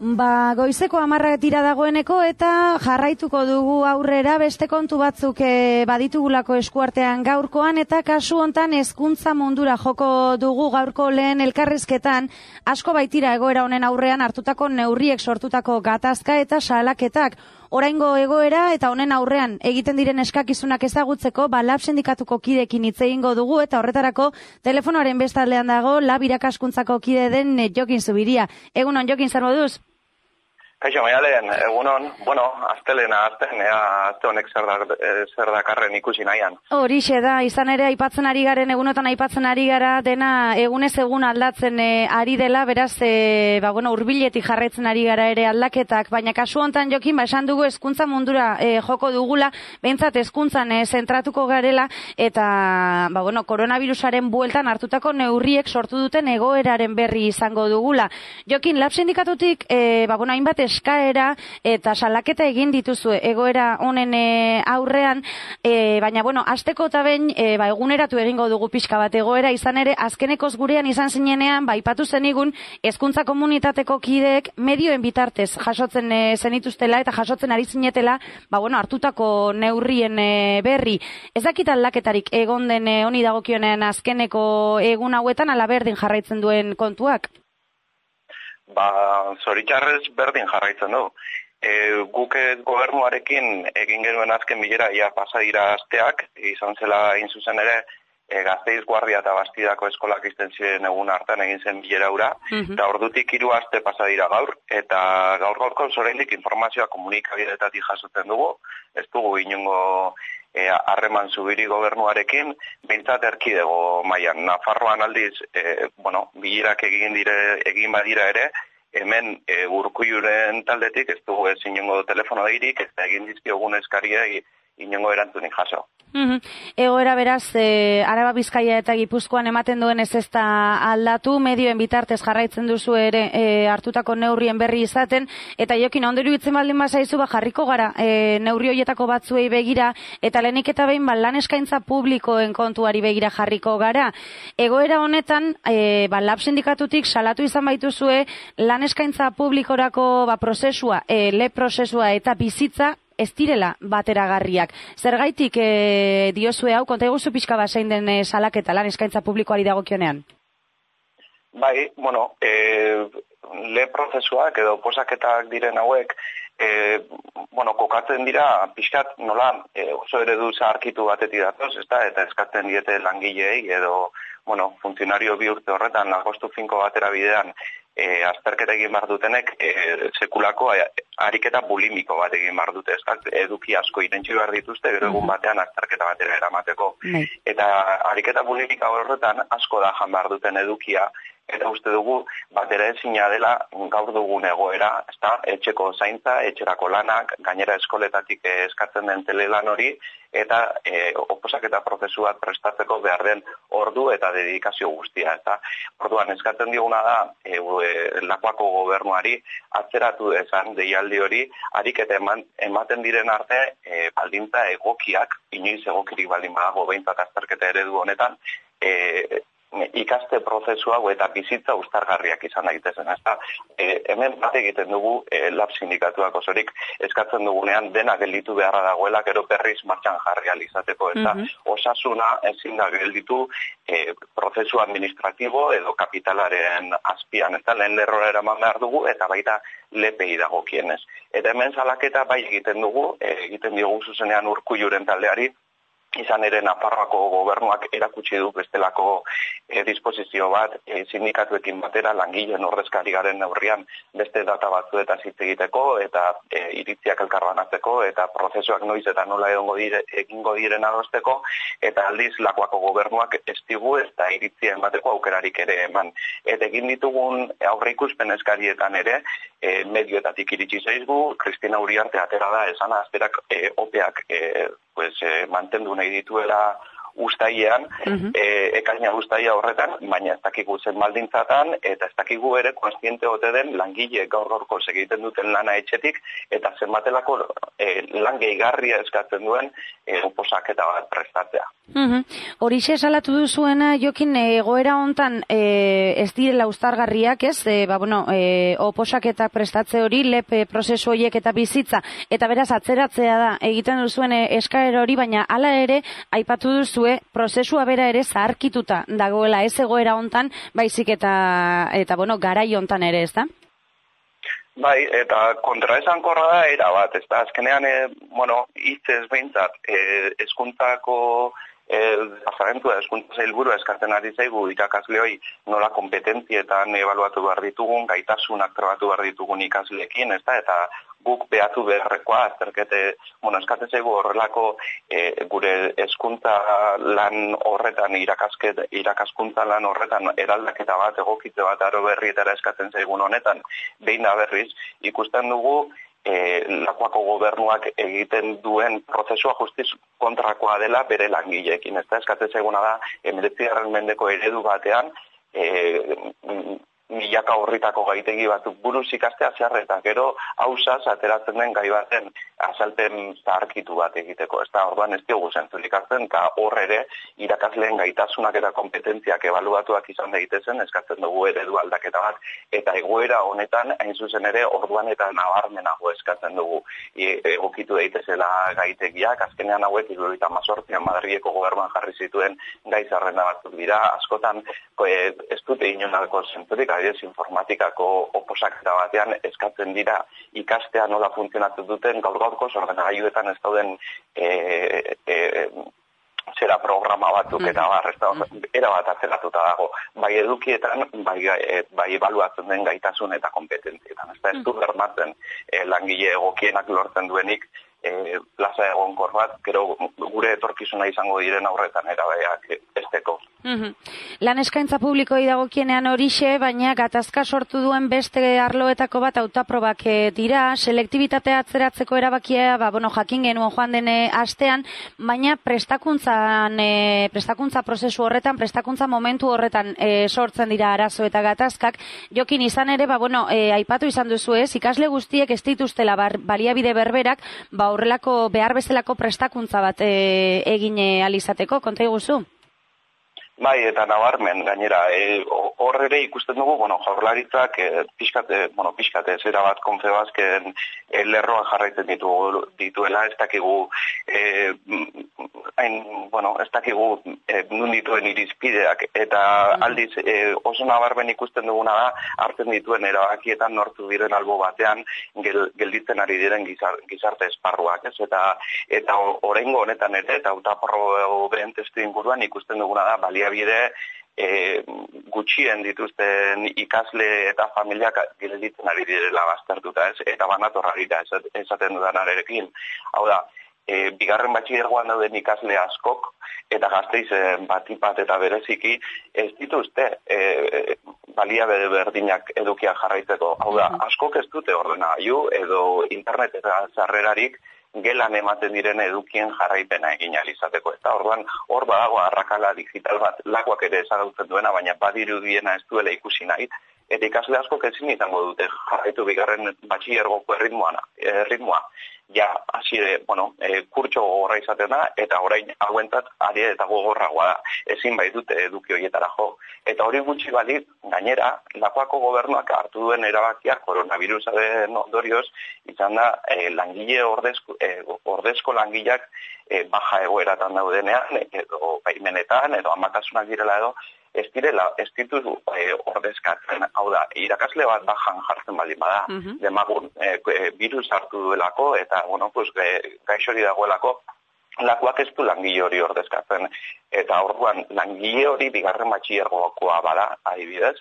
Goizeko 10 dira dagoeneko eta jarraituko dugu aurrera beste kontu batzuk baditugulako eskuartean gaurkoan eta kasu hontan hezkuntza mundura joko dugu gaurko lehen elkarrizketan asko baitira egoera honen aurrean hartutako neurriek sortutako gatazka eta salaketak. Oraingo egoera eta honen aurrean egiten diren eskakizunak ezagutzeko LAB sindikatuko kideekin hitz egingo dugu eta horretarako telefonoaren bestaldean dago LAB irakaskuntzako kide den Jokin Zubiria. Egunon Jokin, zer moduz? Kaixo, Maialen, egunon, aste honek zer dakarren ikusi nahian. Horixe da, izan ere aipatzen ari garen, egunotan aipatzen ari gara, dena egunez egun aldatzen ari dela, beraz, hurbiletik jarraitzen ari gara ere aldaketak, baina kasu hontan Jokin, esan dugu hezkuntza mundura joko dugula, behintzat hezkuntzan zentratuko garela, eta, koronavirusaren bueltan hartutako neurriek sortu duten egoeraren berri izango dugula. Jokin, LAB sindikatutik, hainbat eskaera eta salaketa egin dituzu egoera honen aurrean, baina hasteko eta behin eguneratu egingo dugu pixka bat egoera, izan ere azkenekoz gurean izan zinenean aipatu zenigun hezkuntza komunitateko kideek medioen bitartez jasotzen zenituztela eta jasotzen ari zinetela hartutako neurrien berri. Ez dakit aldaketarik egon den honi dagokionean azkeneko egun hauetan ala berdin jarraitzen duen kontuak? Zoritxarrez berdin jarraitzen du. Guk gobernuarekin egin genuen azken bilera ia pasa dira asteak, izan zela egin zuzen ere Gasteiz, Guardia eta Bastidako eskolak izten ziren egun hartan egin zen bilera hura, eta ordutik 3 aste pasa dira gaur, eta gaur-gaurko oraindik informazioa komunikabidetatik jasotzen dugu, ez dugu inongo harreman zubiri gobernuarekin, behintzat erkidego mailan. Nafarroan aldiz, bilerak egin badira ere, hemen Urkulluren taldetik ez dugu ez inongo telefono deirik, ez da egin dizkiogun eskariei inongo erantzunik jaso. Egoera beraz, Araba, Bizkaia eta Gipuzkoan ematen duen ez da aldatu, medioen bitartez jarraitzen duzu ere hartutako neurrien berri izaten, eta Jokin, ondo iruditzen baldin bazaizu jarriko gara neurri horietako batzuei begira, eta lehenik eta behin lan eskaintza publikoen kontuari begira jarriko gara. Egoera honetan, LAB sindikatutik salatu izan baituzue lan eskaintza publikorako prozesua, prozesua eta bizitza ez direla bateragarriak. Zergaitik diozue hau, konta eguzu pixka basein den salaketa lan eskaintza publikoari dagokionean? Prozesuak edo posaketak diren hauek, kokatzen dira pixkat nola oso eredu zaharkitu batetik datoz, eta eskatzen diete langileei edo funtzionario bi urte horretan agostu finko batera bidean azterketa egin behar dutenek sekulako ariketa bulimiko bat egin behar dute, eduki asko irentsi behar dituzte, gero egun batean azterketa batera eramateko. Eta ariketa bulimika horretan asko da jan behar duten edukia, eta uste dugu batera ezina dela gaur dugun egoera, etxeko zaintza, etxerako lanak, gainera eskoletatik eskatzen den telelan hori, eta oposaketa prozesu bat prestatzeko behar den ordu eta dedikazio guztia. Orduan eskatzen diguna da Lakuako gobernuari atzeratu dezan deialdi hori, ariketa ematen diren arte baldintza egokiak, inoiz egokirik baldin badago behintzat azterketa eredu honetan, ikaste prozesu hau eta bizitza uztargarriak izan daitezen. Hemen bat egiten dugu LAB sindikatuak osorik eskatzen dugunean dena gelditu beharra dagoela, gero berriz martxan jarri ahal izateko, eta osasuna ezin da gelditu prozesu administratibo edo kapitalaren azpian, lehen lerrora eraman behar dugu, eta baita LPI dagokienez. Eta hemen salaketa bai egiten diogu zuzenean Urkulluren taldeari, izan ere Nafarroako gobernuak erakutsi du bestelako disposizio bat sindikatuekin batera langileen ordezkari garen neurrian beste data batzuetaz hitz egiteko eta iritziak elkarbanatzeko eta prozesuak noiz eta nola egingo diren adosteko, eta aldiz Lakuako gobernuak ez digu eta iritzia emateko aukerarik ere eman. Eta egin ditugun aurreikuspen eskarietan ere medioetatik iritsi zaizgu, Cristina Uriarte atera da esana azterak opeak mantendu nahi dituela ustailean, ekaina ustaila horretan, baina ez dakigu zen baldintzatan, eta ez dakigu ere kontziente ote den langile gaur-gaurko egiten duten lana etxetik, eta zenbatelako lan gehigarria eskatzen duen oposaketa bat prestatzea. Horixe salatu duzuena, Jokin, egoera hontan ez direla uztargarriak, ez? Oposaketak prestatze hori, lep prozesu horiek eta bizitza, eta beraz atzeratzea da egiten duzuen eskaera hori, baina hala ere, aipatu duzue, prozesua bera ere zaharkituta dagoela ez egoera hontan, baizik eta garai hontan ere, ez da? Bai, eta kontraesankorra da era bat, ez da, azkenean, hitzez behintzat, hezkuntzako departamentua, hezkuntza sailburua eskatzen ari zaigu irakasleoi nola kompetentzietan ebaluatu behar ditugun, gaitasunak trabatu behar ditugun ikasleekin, ez da, eta guk behatu beharrekoa, eskatzen zaigu horrelako gure hezkuntza lan horretan, irakaskuntza lan horretan eraldaketa bat, egokitze bat aro berrietara eskatzen zaigun honetan, behin da berriz, ikusten dugu Lakuako gobernuak egiten duen prozesua justiz kontrakoa dela bere langileekin. Ez da, eskatzen zaiguna da, 19. mendeko eredu batean, milaka horritako gaitegi batzuk buruz ikastea zer eta gero hausaz ateratzen den gai baten azalpen zaharkitu bat egiteko. Ez da, orduan ez diogu zentzurik hartzen, eta hor ere irakasleen gaitasunak eta kompetentziak ebaluatuak izan daitezen, eskatzen dugu eredu aldaketa bat, eta egoera honetan, hain zuzen ere, orduan eta nabarmenago eskatzen dugu egokitu daitezela gaitegiak, azkenean hauek 78an Madrileko gobernuan jarri zituen gai zerrenda batzuk dira, askotan ez dute inonako zentzurik, adibidez informatikako oposaketa batean eskatzen dira ikastea nola funtzionatu duten gaur-gaurko ordenagailuetan ez dauden zera programa batzuk eta erabat atzeratuta dago. Bai edukietan, bai ebaluatzen den gaitasun eta kompetentzietan. Ez du bermatzen langile egokienak lortzen duenik plaza egonkor bat, gero gure etorkizuna izango diren aurretan erabaiak esteko. Lan eskaintza publikoi dagokienean horixe, baina gatazka sortu duen beste arloetako bat hautaprobak dira, selektibitatea atzeratzeko erabakia, jakin genuen joan den astean, baina prestakuntza prozesu horretan, prestakuntza momentu horretan sortzen dira arazo eta gatazkak. Jokin izan ere, aipatu izan duzu ez, ikasle guztiek ez dituztela baliabide berberak, horrelako behar bezalako prestakuntza bat egin alizateko, konta iguzu? Bai, eta nabarmen, gainera, hor ere ikusten dugu, jaurlaritzak pixkat ez erabat Confebasken lerroan jarraitzen dituela, ez dakigu nun dituen irizpideak, eta aldiz oso nabarmen ikusten duguna da, hartzen dituen erabakietan nortu diren albo batean gelditzen ari diren gizarte esparruak, ez? Eta oraingo honetan ere, eta hautaprobaren beren testu inguruan ikusten duguna da, baliabide gutxien dituzten ikasle eta familiak gelditzen ari direla baztertuta, ez? Eta banatorrari da esaten dudanarekin. Hau da, bigarren batxilergoan dauden ikasle askok, eta Gasteizen batipat eta bereziki, ez dituzte baliabide berdinak edukiak jarraitzeko. Hau da, askok ez dute ordenagailu edo internet eta sarrerarik gelan ematen diren edukien jarraipena egin alizateko. Eta orduan, hor badago arrakala digital bat, lakuak ere ezagutzen duena, baina badirudiena ez duela ikusi nahi, eta ikasle askok ezin izango dute jarraitu bigarren batxilergoko erritmoa. Ja, hasire, kurtso gogorra izaten da, eta orain hauentzat ari eta gogorragoa da. Ezin baitute eduki horietara jo. Eta hori gutxi balit, gainera, Lakuako gobernuak hartu duen erabakia koronavirusaren ondorioz, izan da, langile ordezko langileak baja egoeratan daudenean, edo baimenetan, edo amakasunak direla edo, ez ditu ordezkatzen. Hau da, irakasle bat bajan jartzen baldin bada, demagun virus hartu duelako, eta, gaixori dagoelako, Lakuak ez du langile hori ordezkatzen. Eta orduan, langile hori bigarren batxilergokoa bada, adibidez,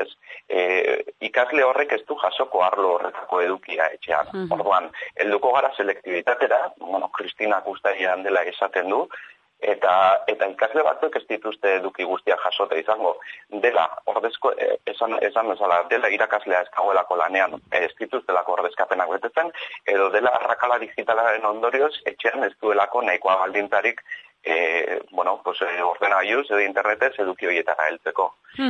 ikasle horrek ez du jasoko arlo horretako edukia etxean. Orduan, helduko gara selektibitatera, Kristinak ustaian dela esaten du, eta ikasle batzuk ez dituzte eduki guztiak jasota izango. Dela, ordezko, esan bezala, dela irakaslea ez dagoelako lanean, ez dituztelako ordezkapenak betetzen, edo dela arrakala digitalaren ondorioz, etxean ez duelako nahikoa baldintzarik ordenailuz edo internetez eduki horietara heltzeko.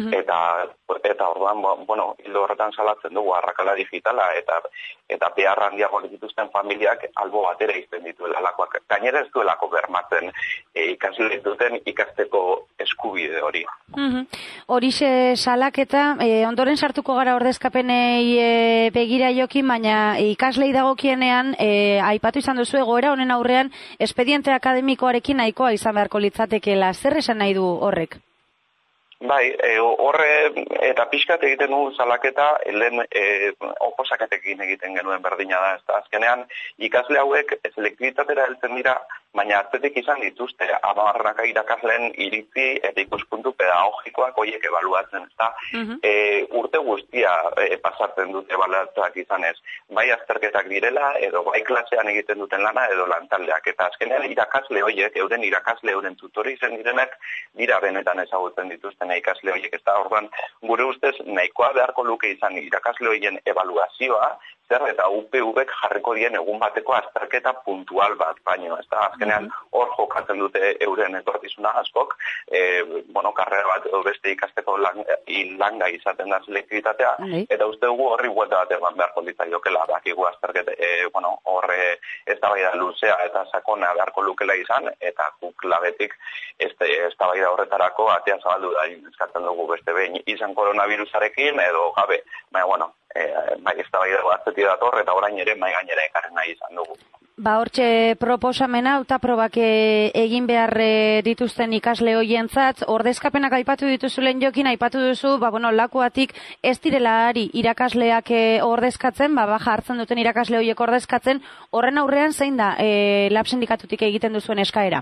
Eta orduan, hildo horretan salatzen dugu arrakala digitala eta behar handiagoak dituzten familiak albo batera izten dituela lakoak. Gainera ez duelako bermatzen ikasle duten ikasteko eskubide hori. Horixe salaketa, ondoren sartuko gara ordezkapenei begira jokin, baina ikaslei dagokienean, aipatu izan duzu egoera honen aurrean, espediente akademikoarekin nahikoa izan beharko litzatekeela. Zer esan nahi du horrek? Bai, horre eta pixkat egiten du salaketa, lehen oposaketekin egiten genuen berdina da, ez da, azkenean ikasle hauek selektibitatera heltzen dira, baina atzetik izan dituzte, amarnaka irakasleen iritzi eta ikuspuntu pedagogikoak horiek ebaluatzen, ez da, urte guztia pasatzen dute ebaluatuak izanez, bai azterketak direla, edo bai klasean egiten duten lana, edo lantaldeak, eta azkenean irakasle horiek, euren tutori izan direnak, dira benetan ezagutzen dituzten ikasle horiek, ez da, orduan, gure ustez, nahikoa beharko luke izan irakasle horien ebaluazioa, zer eta UPV-ek jarriko dien egun bateko azterketa puntual bat, baino, ez da, azkenean hor jokatzen dute euren etorkizuna askok, karrera bat edo beste ikasteko langa izaten da selektibitatea, eta uste dugu horri buelta bat eman beharko litzaiokela, bakigu azterketa, horre eztabaida luzea eta sakona beharko lukela izan, eta guk labetik eztabaida horretarako atea zabaldu da eskatzen dugu beste behin izan koronavirusarekin edo gabe, baina, eztabaida batzetik dator eta orain ere mai gainera ekarri nahi izan dugu. Hortxe proposamena, hautaprobak egin behar dituzten ikasle hoientzat, ordezkapenak aipatu dituzulen jokin, aipatu duzu, lakuatik ez direla ari irakasleak ordezkatzen, baja hartzen duten irakasle hoiek ordezkatzen, horren aurrean zein da lab sindikatutik egiten duzuen eskaera?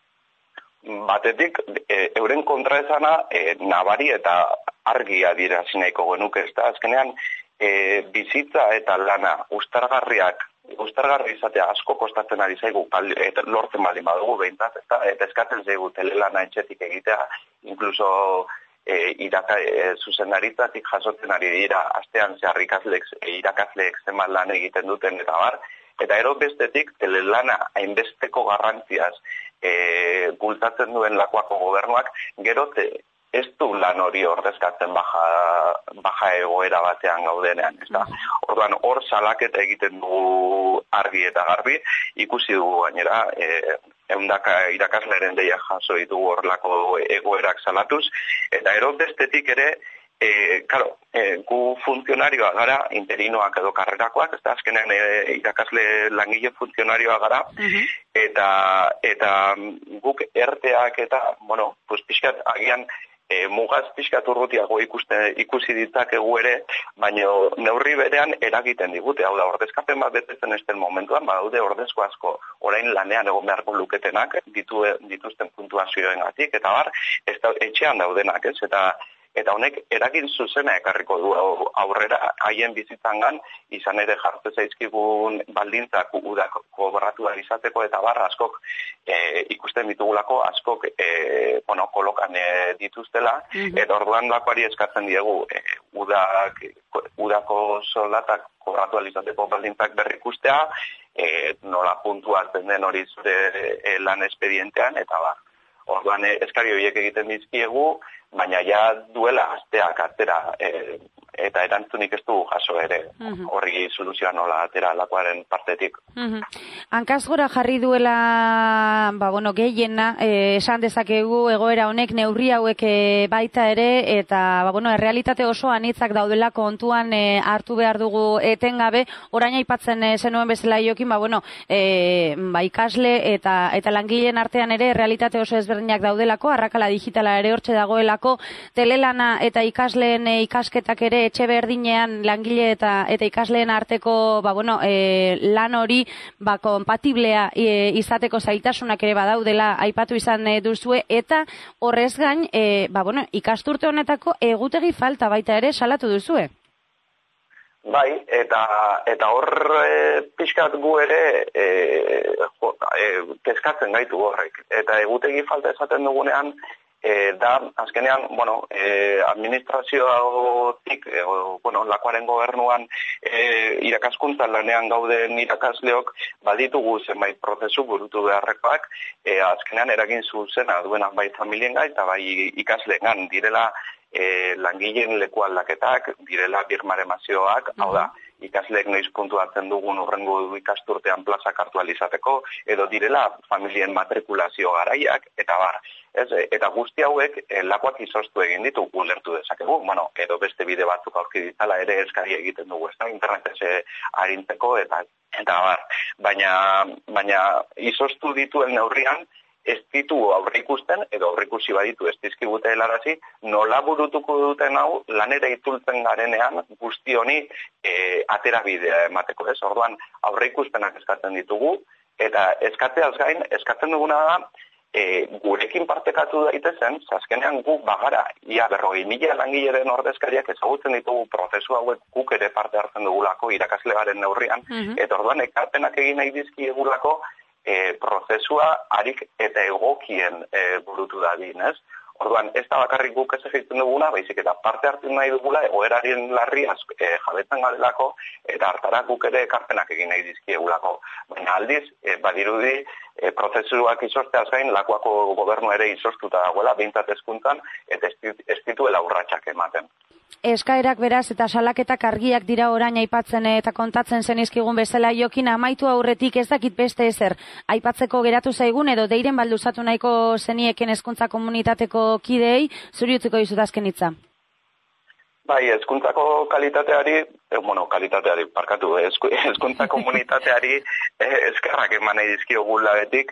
Batetik, euren kontraesana nabari eta argi adierazi nahiko genuke, ez da, azkenean bizitza eta lana ustargarri izatea asko kostatzen ari zaigu, eta lortzen baldin badugu behintzat, eta eskatzen zaigu telelana etxetik egitea, inkluso zuzendaritzatik jasotzen ari dira, astean zehar irakasleek zenbat lan egiten duten eta bar, eta ero bestetik telelana hainbesteko garrantziaz bultzatzen duen lakoako gobernuak, gero ez du lan hori ordezkatzen baja egoera batean gaudenean, ez da. Orduan, hor salaketa egiten dugu argi eta garbi, ikusi dugu gainera, ehundaka irakasleren deia jaso ditugu horrelako egoerak salatuz, eta ero bestetik ere, gu funtzionarioa gara, interinoak edo karrerakoak, ez da, azkenean irakasle langile funtzionarioa gara, eta guk erteak eta, pixkat agian, mugaz pixkat urrutiago ikusi ditzakegu ere, baina neurri berean eragiten digute. Hau da, ordezkapen bat betetzen esten momentuan, badaude ordezko asko orain lanean egon beharko luketenak dituzten puntuazioengatik, eta bar, etxean daudenak, ez? Eta honek eragin zuzena ekarriko du aurrera haien bizitzangan, izan ere jartze zaizkigun baldintzak udak kobratu izateko eta barra askok ikusten ditugulako askok kolokan dituztela, eta orduan lakoari eskatzen diegu udako soldatak kobratu izateko baldintzak berrikustea, nola puntuatzen den hori zure lan espedientean, eta bar. Orduan eskari horiek egiten dizkiegu, baina ja duela asteak atera eta erantzunik ez du jaso ere horri soluzioa nola atera lakoaren partetik. Hankaz gora jarri duela gehiena, esan dezakegu egoera honek neurri hauek baita ere, eta errealitate oso anitzak daudela kontuan hartu behar dugu etengabe, orain aipatzen zenuen bezala jokin, ikasle eta langileen artean ere realitate oso ezberdinak daudelako, arrakala digitala ere hortxe dagoelako, telelana eta ikasleen ikasketak ere etxe berdinean langile eta ikasleen arteko lan hori kompatiblea izateko zailtasunak ere badaudela aipatu izan duzue, eta horrez gain ikasturte honetako egutegi falta baita ere salatu duzue. Bai, eta hor pixkat gu ere kezkatzen gaitu horrek. Eta egutegi falta esaten dugunean, da, azkenean, administrazioatik, lakoaren gobernuan irakaskuntzan lanean gauden irakasleok baditugu zenbait prozesu burutu beharrekoak, azkenean eragin zuzena duenak bai familiengan eta bai ikasleengan direla langileen leku aldaketak, direla birmaremazioak, hau da, ikasleek noiz puntuatzen dugun urrengo ikasturtean plazak hartu alizateko, edo direla familien matrikulazio garaiak, eta bar. Eta guzti hauek lakoak izoztu egin ditu ulertu dezakegu, edo beste bide batzuk aurki ditzala ere eskari egiten dugu, internetez arintzeko, eta bar. Baina izoztu dituen neurrian, ez ditu aurre ikusten, edo aurre ikusi baditu ez dizkigute helarazi, nola burutuko duten hau lanera itzultzen garenean guzti honi atera bidea emateko, ez? Orduan aurre ikuspenak eskatzen ditugu, eta eskatzeaz gain, eskatzen duguna da, gurekin partekatu daitezen, azkenean guk bagara, ia 40.000 langileren ordezkariak ezagutzen ditugu prozesu hauek guk ere parte hartzen dugulako irakasle garen neurrian, eta orduan ekarpenak egin nahi dizkiegulako prozesua harik eta egokien burutu dadin, ez? Orduan, ez da bakarrik guk ez egiten duguna, baizik eta parte hartzen nahi dugula, egoeraren larriaz jabetzen garelako, eta hartara guk ere ekarpenak egin nahi dizkiegulako. Baina aldiz, badirudi, prozesuak izozteaz gain, lakoako gobernu ere izoztuta dagoela, behintzat hezkuntzan, eta ez dituela urratsak ematen. Eskaerak beraz eta salaketak argiak dira orain aipatzen eta kontatzen zenizkigun bezala Jokin amaitu aurretik ez dakit beste ezer aipatzeko geratu zaigun edo deiren balduzatu nahiko zenieken hezkuntza komunitateko kideei zuri utziko dizut azken hitza. Bai, hezkuntzako hezkuntza komunitateari eskerrak eman nahi dizkiogu labetik,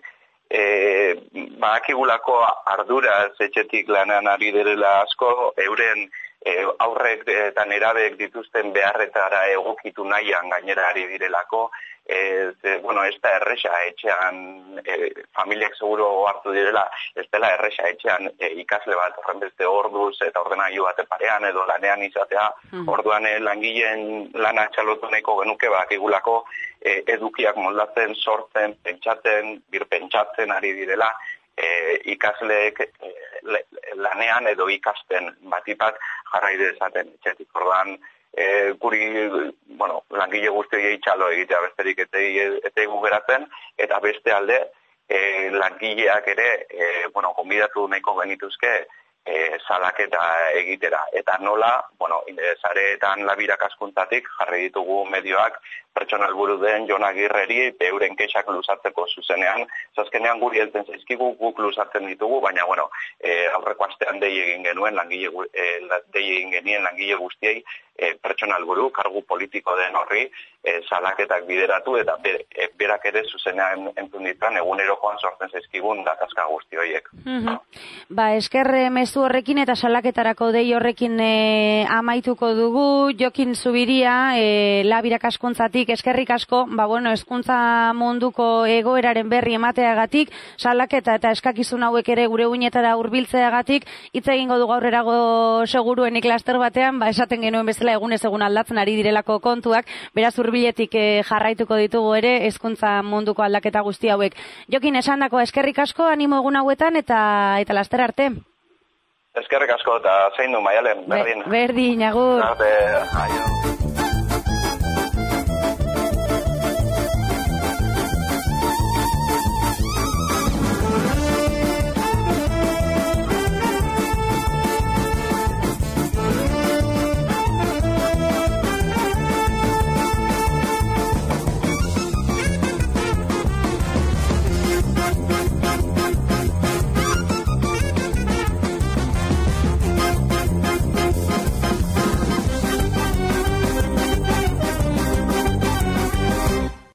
badakigulako arduraz etxetik lanean ari direla asko, euren aurrek eta nerabek dituzten beharretara egokitu nahian gainera ari direlako, ez da erresa etxean, familiak seguro hartu direla, ez dela erresa etxean ikasle bat horrenbeste orduz eta ordenagailu bate parean edo lanean izatea, orduan langileen lana txalotu nahiko genuke bakigulako edukiak moldatzen, sortzen, pentsatzen, birpentsatzen ari direla, ikasleek lanean edo ikasten batipat jarrai dezaten etxetik. Orduan, guri, langile guztiei txalo egitea besterik etegu geratzen, eta beste alde, langileak ere, gonbidatu nahiko genituzke, salaketa egitera. Eta nola, sareetan labirakaskuntzatik jarri ditugu medioak pertsona helburu den Jon Agirreri euren kexak luzatzeko zuzenean. Azkenean guri heltzen zaizkigu, guk luzatzen ditugu, baina aurreko astean dei egin genuen langile guztiei pertsona helburu, kargu politiko den horri, salaketak bideratu eta berak ere zuzenean entzun ditzan egunerokoan sortzen zaizkigun gatazka guzti horiek. Esker mezu horrekin eta salaketarako dei horrekin amaituko dugu. Jokin Zubiria, labirakaskuntzatik eskerrik asko, hezkuntza munduko egoeraren berri emateagatik, salaketa eta eskakizun hauek ere gure uinetara hurbiltzeagatik, hitz egingo du gaurrerago seguruenik laster batean, esaten genuen bezala egunez egun aldatzen ari direlako kontuak, beraz hurbiletik jarraituko ditugu ere hezkuntza munduko aldaketa guzti hauek. Jokin, esandako eskerrik asko, animo egun hauetan eta laster arte. Eskerrik asko eta zein du Maialen, berdin. Berdin, agur. Aio.